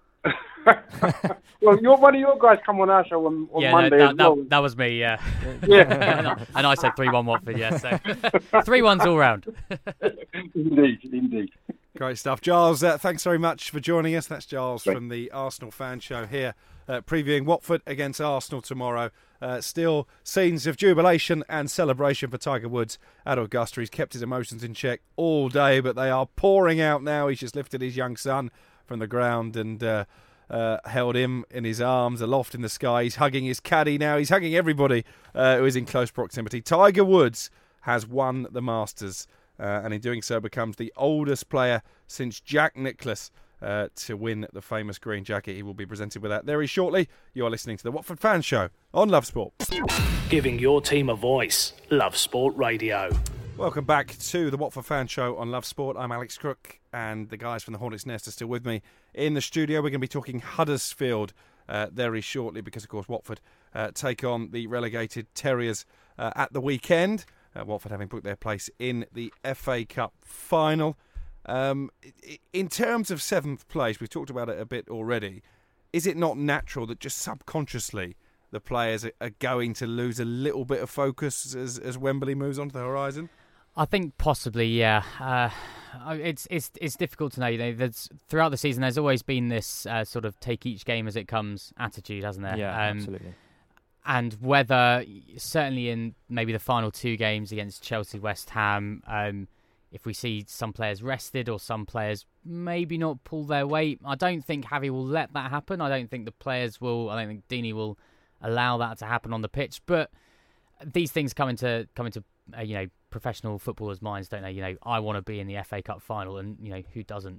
well, one of your guys come on our show on Monday as well. That was me, yeah. Yeah. And I said 3-1 Watford, yeah. So 3-1's all round. Indeed. Great stuff. Giles, thanks very much for joining us. That's Giles from the Arsenal Fan Show here, previewing Watford against Arsenal tomorrow. Still scenes of jubilation and celebration for Tiger Woods at Augusta. He's kept his emotions in check all day, but they are pouring out now. He's just lifted his young son from the ground and held him in his arms aloft in the sky. He's hugging his caddy now. He's hugging everybody who is in close proximity. Tiger Woods has won the Masters, and in doing so becomes the oldest player since Jack Nicklaus to win the famous green jacket. He will be presented with that very shortly. You are listening to the Watford Fan Show on Love Sport. Giving your team a voice. Love Sport Radio. Welcome back to the Watford Fan Show on Love Sport. I'm Alex Crook, and the guys from the Hornets' Nest are still with me in the studio. We're going to be talking Huddersfield very shortly because, of course, Watford take on the relegated Terriers at the weekend. Watford having booked their place in the FA Cup final. In terms of 7th place, we've talked about it a bit already. Is it not natural that just subconsciously the players are going to lose a little bit of focus as Wembley moves onto the horizon? I think possibly, yeah. It's difficult to know. There's, throughout the season, there's always been this sort of take each game as it comes attitude, hasn't there? Yeah, absolutely. And whether, certainly in maybe the final 2 games against Chelsea, West Ham, if we see some players rested or some players maybe not pull their weight, I don't think Javi will let that happen. I don't think the players will. I don't think Deeney will allow that to happen on the pitch. But these things come into professional footballers' minds, don't they? I want to be in the FA Cup final, and who doesn't?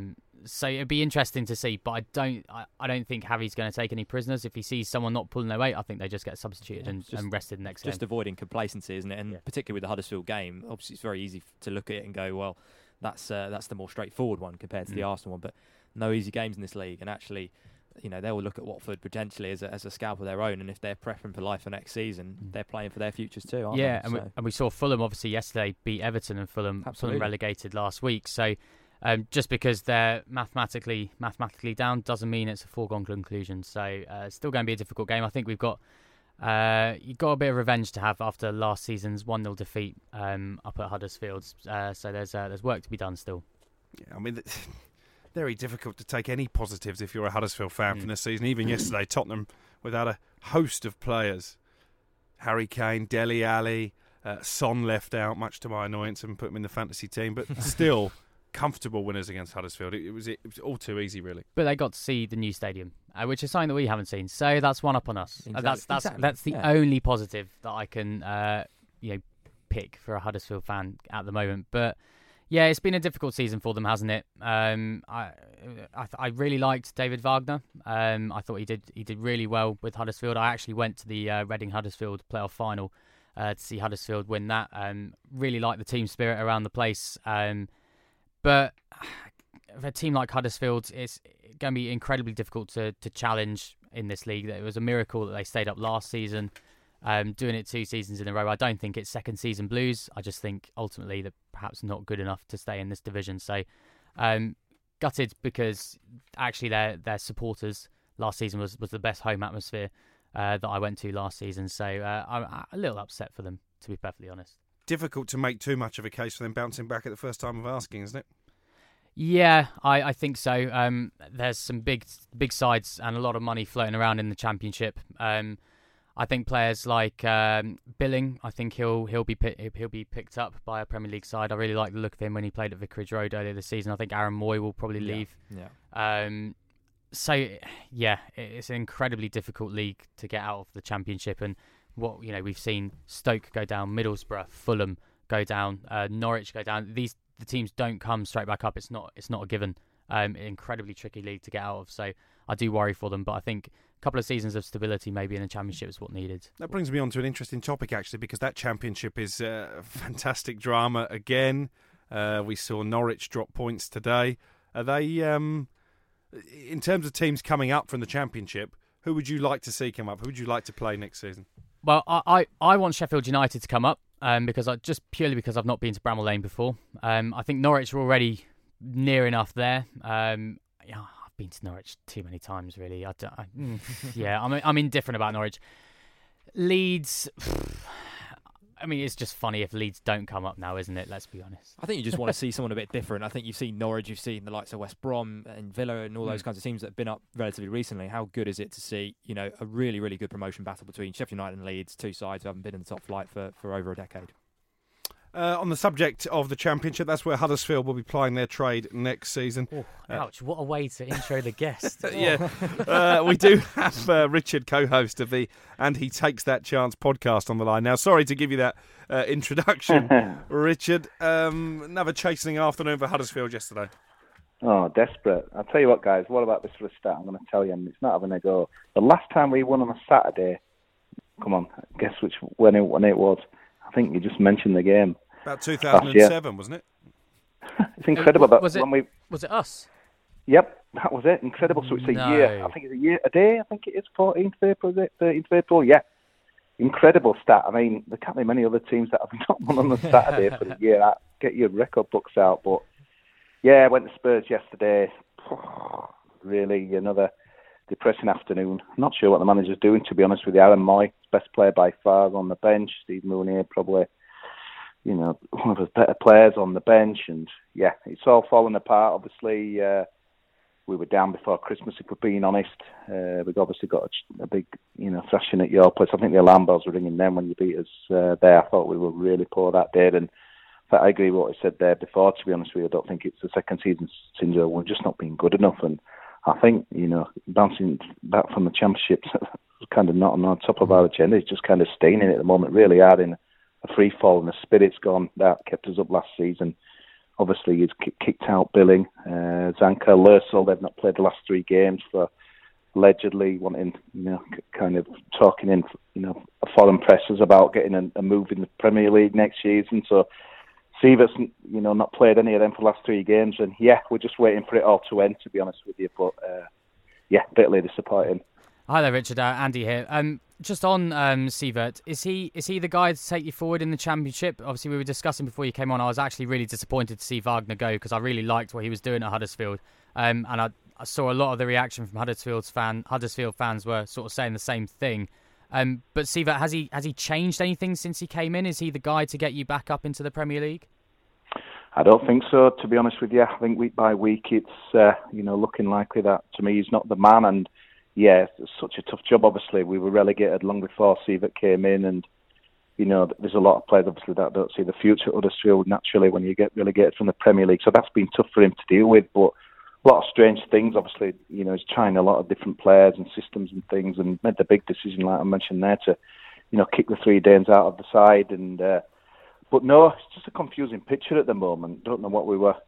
So it'd be interesting to see, but I don't think Javi's going to take any prisoners. If he sees someone not pulling their weight, I think they just get substituted and rested next game. Just avoiding complacency, isn't it? And particularly with the Huddersfield game, obviously it's very easy to look at it and go, well, that's the more straightforward one compared to the Arsenal one. But no easy games in this league, and actually, they will look at Watford potentially as a scalp of their own, and if they're prepping for life for next season, they're playing for their futures too, aren't they? And we saw Fulham obviously yesterday beat Everton, and Fulham relegated last week. So just because they're mathematically down doesn't mean it's a foregone conclusion. So it's still going to be a difficult game. I think you've got a bit of revenge to have after last season's 1-0 defeat up at Huddersfield. So there's work to be done still. Yeah, I mean, very difficult to take any positives if you're a Huddersfield fan from this season. Even yesterday, Tottenham without a host of players. Harry Kane, Dele Alli, Son left out, much to my annoyance, and put him in the fantasy team. But still, comfortable winners against Huddersfield. It was all too easy, really. But they got to see the new stadium, which is something that we haven't seen. So that's one up on us. Exactly. That's the only positive that I can pick for a Huddersfield fan at the moment. But yeah, it's been a difficult season for them, hasn't it? I really liked David Wagner. I thought he did really well with Huddersfield. I actually went to the Reading Huddersfield playoff final to see Huddersfield win that. Really liked the team spirit around the place. But for a team like Huddersfield, it's going to be incredibly difficult to challenge in this league. It was a miracle that they stayed up last season. Doing it 2 seasons in a row. I don't think it's second season blues. I just think ultimately they're perhaps not good enough to stay in this division. So gutted, because actually their supporters last season was the best home atmosphere that I went to last season. So I'm a little upset for them, to be perfectly honest. Difficult to make too much of a case for them bouncing back at the first time of asking, isn't it? Yeah, I think so. There's some big sides and a lot of money floating around in the Championship. I think players like Billing, I think he'll be picked up by a Premier League side. I really like the look of him when he played at Vicarage Road earlier this season. I think Aaron Moy will probably leave. So yeah, it's an incredibly difficult league to get out of the Championship. And what we've seen Stoke go down, Middlesbrough, Fulham go down, Norwich go down. The teams don't come straight back up. It's not a given. Incredibly tricky league to get out of. So I do worry for them, but I think a couple of seasons of stability maybe in the Championship is what needed. That brings me on to an interesting topic, actually, because that Championship is fantastic drama again. We saw Norwich drop points today. Are they, in terms of teams coming up from the Championship, who would you like to see come up? Who would you like to play next season? Well, I want Sheffield United to come up because purely because I've not been to Bramall Lane before. I think Norwich are already near enough there. I've been to Norwich too many times, really. I'm indifferent about Norwich. Leeds, I mean, it's just funny if Leeds don't come up now, isn't it? Let's be honest. I think you just want to see someone a bit different. I think you've seen Norwich, you've seen the likes of West Brom and Villa and all those kinds of teams that have been up relatively recently. How good is it to see, a really, really good promotion battle between Sheffield United and Leeds, 2 sides who haven't been in the top flight for over a decade? On the subject of the Championship, that's where Huddersfield will be plying their trade next season. Oh, ouch, what a way to intro the guest. We do have Richard, co-host of the And He Takes That Chance podcast on the line. Now, sorry to give you that introduction, Richard. Another chastening afternoon for Huddersfield yesterday. Oh, desperate. I'll tell you what, guys, what about this for a start? I'm going to tell you, and it's not having a go. The last time we won on a Saturday, come on, guess when it was. I think you just mentioned the game. About 2007, wasn't it? It's incredible. Was it us? Yep. That was it. Incredible. So it's a year. I think it's a day. I think it is 14th of April. Is it 13th of April? Yeah. Incredible stat. I mean, there can't be many other teams that have not won on the Saturday for the year. Get your record books out. But yeah, I went to Spurs yesterday. Really, another depressing afternoon. I'm not sure what the manager's doing, to be honest with you. Aaron Moy, best player by far, on the bench. Steve Mounier, probably, one of the better players on the bench. And yeah, it's all falling apart. Obviously, we were down before Christmas, if we're being honest. We've obviously got a big, thrashing at your place. I think the alarm bells were ringing then when you beat us there. I thought we were really poor that day. And in fact, I agree with what I said there before, to be honest with you. I don't think it's the second season syndrome. We're just not being good enough. And I think, bouncing back from the championships was kind of not on top of our agenda. It's just kind of staying in it at the moment, really hard in a free fall, and the spirit's gone. That kept us up last season. Obviously, he's kicked out Billing, Zanka, Lursel. They've not played the last 3 games for allegedly wanting, kind of talking in, foreign presses about getting a move in the Premier League next season. So, Sievert's, not played any of them for the last 3 games. And yeah, we're just waiting for it all to end, to be honest with you. But yeah, bitterly disappointing. Hi there, Richard. Andy here. Just on Sievert, is he the guy to take you forward in the Championship? Obviously, we were discussing before you came on. I was actually really disappointed to see Wagner go because I really liked what he was doing at Huddersfield. And I saw a lot of the reaction from Huddersfield fans were sort of saying the same thing. But Sievert, has he changed anything since he came in? Is he the guy to get you back up into the Premier League? I don't think so, to be honest with you. I think week by week it's looking likely that, to me, he's not the man. And yeah, it's such a tough job. Obviously, we were relegated long before Sievert came in, and there's a lot of players obviously that don't see the future at Huddersfield naturally when you get relegated from the Premier League. So that's been tough for him to deal with. But a lot of strange things. Obviously, he's trying a lot of different players and systems and things, and made the big decision, like I mentioned there, to kick the 3 Danes out of the side. And but no, it's just a confusing picture at the moment. Don't know what we were.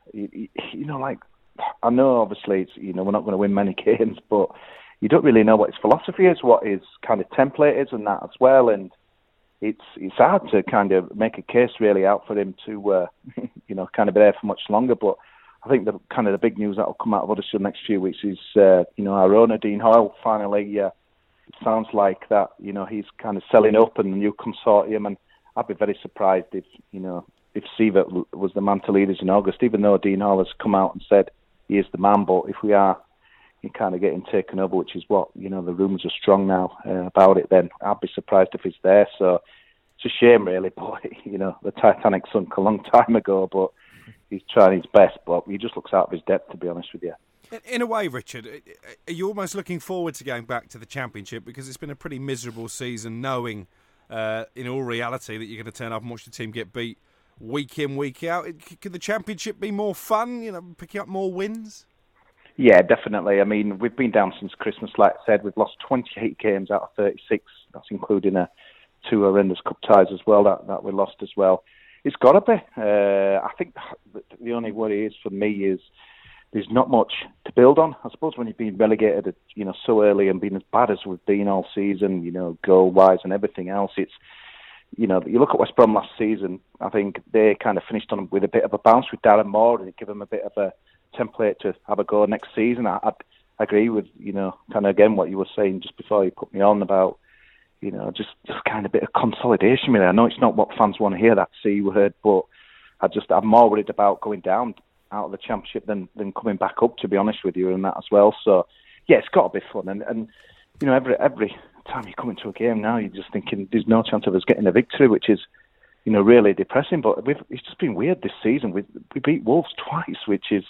I know obviously it's we're not going to win many games, but you don't really know what his philosophy is, what his kind of template is, and that as well. And it's hard to kind of make a case really out for him to kind of be there for much longer. But I think the big news that will come out of Huddersfield next few weeks is our owner Dean Hoyle finally. It sounds like that he's kind of selling up and the new consortium, and I'd be very surprised if Sievert was the man to lead us in August, even though Dean Hoyle has come out and said he is the man. But if we are kind of getting taken over, which is what the rumours are strong now about it, then I'd be surprised if he's there. So it's a shame really, but the Titanic sunk a long time ago, but he's trying his best, but he just looks out of his depth, to be honest with you. In a way, Richard, are you almost looking forward to going back to the Championship, because it's been a pretty miserable season, knowing in all reality that you're going to turn up and watch the team get beat week in, week out? Could the Championship be more fun, picking up more wins? Yeah, definitely. I mean, we've been down since Christmas, like I said. We've lost 28 games out of 36. That's including 2 horrendous cup ties as well that we lost as well. It's got to be. I think the only worry is for me is there's not much to build on. I suppose when you've been relegated, so early and been as bad as we've been all season, goal-wise and everything else, it's, you look at West Brom last season, I think they kind of finished on with a bit of a bounce with Darren Moore, and it gave them a bit of a template to have a go next season. I agree with, kind of again what you were saying just before you put me on about, just kind of a bit of consolidation really. I know it's not what fans want to hear, that C word, but I'm more worried about going down out of the Championship than coming back up, to be honest with you, and that as well. So yeah, it's got to be fun, and every time you come into a game now, you're just thinking there's no chance of us getting a victory, which is really depressing. But it's just been weird this season. We beat Wolves twice, which is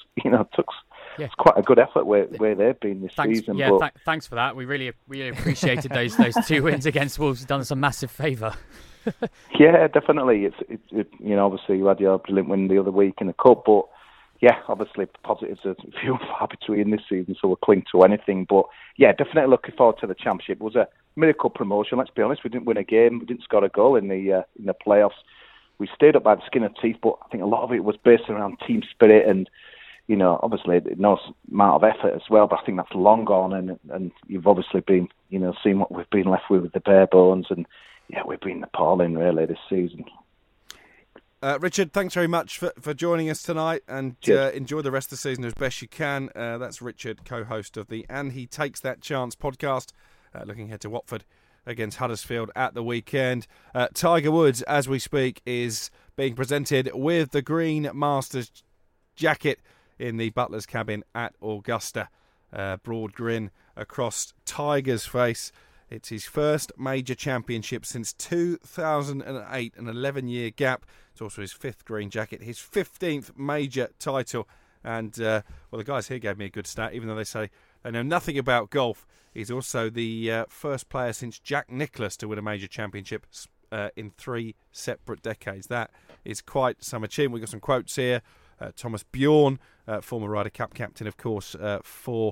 it's quite a good effort where they've been this season. Yeah, but thanks for that. We really appreciated those 2 wins against Wolves. It's done us a massive favour. Yeah, definitely. It's obviously you had your brilliant win the other week in the cup, but yeah, obviously positives are few and far between this season, so we'll cling to anything. But yeah, definitely looking forward to the Championship. It was a miracle promotion. Let's be honest, we didn't win a game, we didn't score a goal in the playoffs. We stayed up by the skin of teeth, but I think a lot of it was based around team spirit and obviously no amount of effort as well. But I think that's long gone, and you've obviously been seeing what we've been left with the bare bones, and yeah, we've been appalling really this season. Richard, thanks very much for joining us tonight, and enjoy the rest of the season as best you can. That's Richard, co-host of the And He Takes That Chance podcast, looking ahead to Watford against Huddersfield at the weekend. Tiger Woods, as we speak, is being presented with the Green Masters jacket in the butler's cabin at Augusta. Broad grin across Tiger's face. It's his first major championship since 2008, an 11-year gap. It's also his 5th green jacket, his 15th major title. And, the guys here gave me a good stat, even though they say they know nothing about golf. He's also the first player since Jack Nicklaus to win a major championship in 3 separate decades. That is quite some achievement. We've got some quotes here. Thomas Bjorn, former Ryder Cup captain, of course, for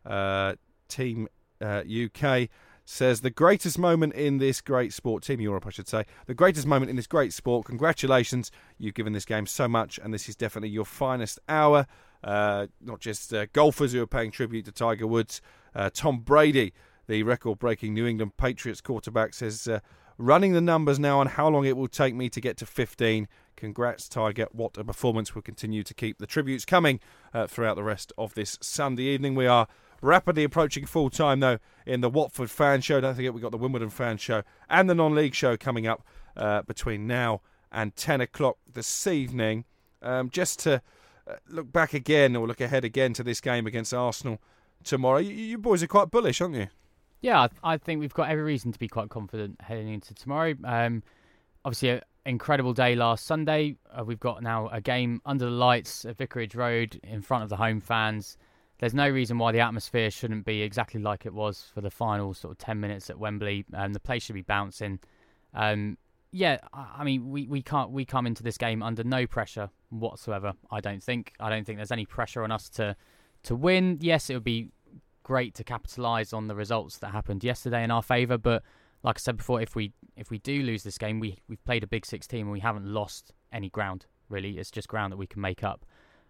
Team UK, says the greatest moment in this great sport, Team Europe I should say, the greatest moment in this great sport. Congratulations, you've given this game so much, and this is definitely your finest hour. Not just golfers who are paying tribute to Tiger Woods. Tom Brady, the record-breaking New England Patriots quarterback, says, running the numbers now on how long it will take me to get to 15. Congrats, Tiger. What a performance. We'll continue to keep the tributes coming throughout the rest of this Sunday evening. We are rapidly approaching full time, though, in the Watford fan show. Don't forget, we've got the Wimbledon fan show and the non-league show coming up between now and 10 o'clock this evening. Just to look back again, or look ahead again to this game against Arsenal tomorrow. You boys are quite bullish, aren't you? Yeah, I think we've got every reason to be quite confident heading into tomorrow. Obviously, an incredible day last Sunday. We've got now a game under the lights at Vicarage Road in front of the home fans. There's no reason why the atmosphere shouldn't be exactly like it was for the final sort of 10 minutes at Wembley. The place should be bouncing. I mean, we come into this game under no pressure whatsoever. I don't think there's any pressure on us to win. Yes, it would be great to capitalise on the results that happened yesterday in our favour, but like I said before, if we do lose this game, we've played a Big Six team and we haven't lost any ground, really. It's just ground that we can make up.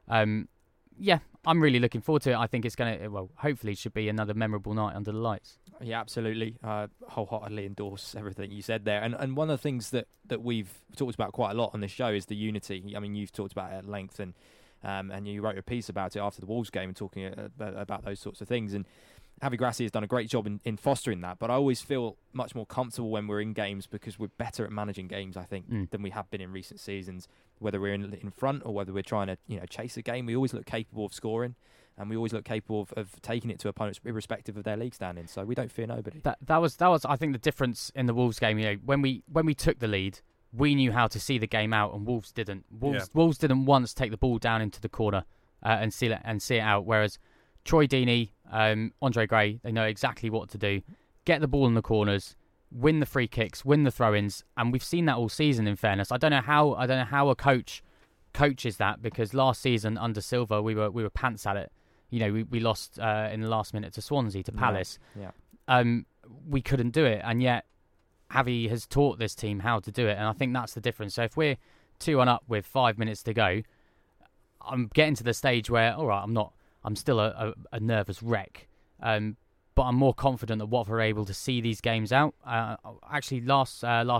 I'm really looking forward to it. I think it's hopefully should be another memorable night under the lights. Yeah, absolutely. Wholeheartedly endorse everything you said there. And one of the things that we've talked about quite a lot on this show is the unity. I mean, you've talked about it at length, and you wrote a piece about it after the Wolves game, talking about those sorts of things. And Javi Grassi has done a great job in fostering that, but I always feel much more comfortable when we're in games because we're better at managing games, I think, than we have been in recent seasons. Whether we're in front or whether we're trying to chase a game, we always look capable of scoring, and we always look capable of taking it to opponents irrespective of their league standing. So we don't fear nobody. That was I think the difference in the Wolves game. When we took the lead, we knew how to see the game out, and Wolves didn't. Wolves didn't once take the ball down into the corner and see it out, whereas Troy Deeney, Andre Gray, they know exactly what to do. Get the ball in the corners, win the free kicks, win the throw-ins, and we've seen that all season. In fairness, I don't know how a coach coaches that, because last season under Silva we were pants at it. We lost in the last minute to Swansea, to Palace. Yeah. We couldn't do it, and yet Javi has taught this team how to do it, and I think that's the difference. So if we're 2-1 up with 5 minutes to go, I'm getting to the stage where, all right, I'm still a nervous wreck, but I'm more confident that Watford are able to see these games out. Actually, last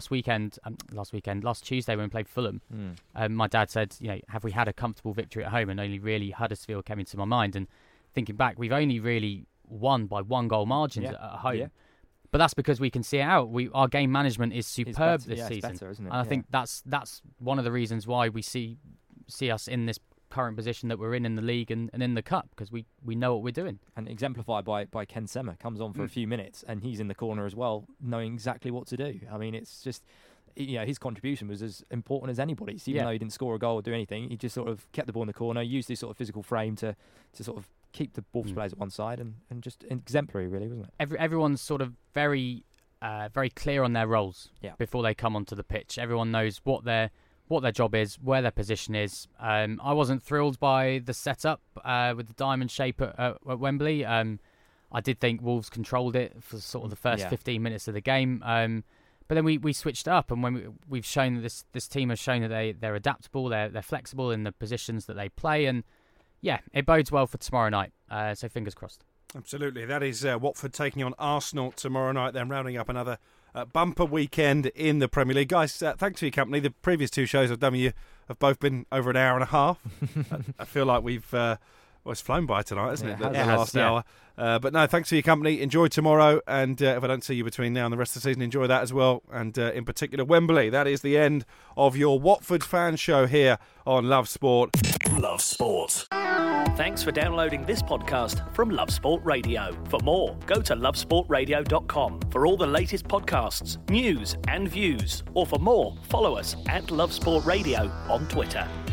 Tuesday when we played Fulham, my dad said, have we had a comfortable victory at home? And only really Huddersfield came into my mind. And thinking back, we've only really won by 1-goal margins at home. Yeah. But that's because we can see it out. Our game management is superb this season. Better, isn't it? And I think that's one of the reasons why we see us in this current position that we're in the league and in the cup, because we know what we're doing. And exemplified by Ken Sema, comes on for a few minutes and he's in the corner as well, knowing exactly what to do. I mean, it's just, his contribution was as important as anybody's. Even though he didn't score a goal or do anything, he just sort of kept the ball in the corner, used his sort of physical frame to sort of keep the Wolves players at one side, and just exemplary, really, wasn't it? Everyone's sort of very clear on their roles before they come onto the pitch. Everyone knows what their job is, where their position is. I wasn't thrilled by the setup with the diamond shape at Wembley. I did think Wolves controlled it for sort of the first 15 minutes of the game. But then we switched up, and when we've shown that this team has shown that they're adaptable, they're flexible in the positions that they play, and it bodes well for tomorrow night. So fingers crossed. Absolutely. That is Watford taking on Arsenal tomorrow night, then rounding up another bumper weekend in the Premier League. Guys, thanks for your company. The previous two shows I've done with you have both been over an hour and a half. I feel like we've... it's flown by tonight, isn't it? The last hour. But no, thanks for your company. Enjoy tomorrow. And if I don't see you between now and the rest of the season, enjoy that as well. And in particular, Wembley. That is the end of your Watford fan show here on Love Sport. Love Sport. Thanks for downloading this podcast from Love Sport Radio. For more, go to lovesportradio.com for all the latest podcasts, news and views. Or for more, follow us at Love Sport Radio on Twitter.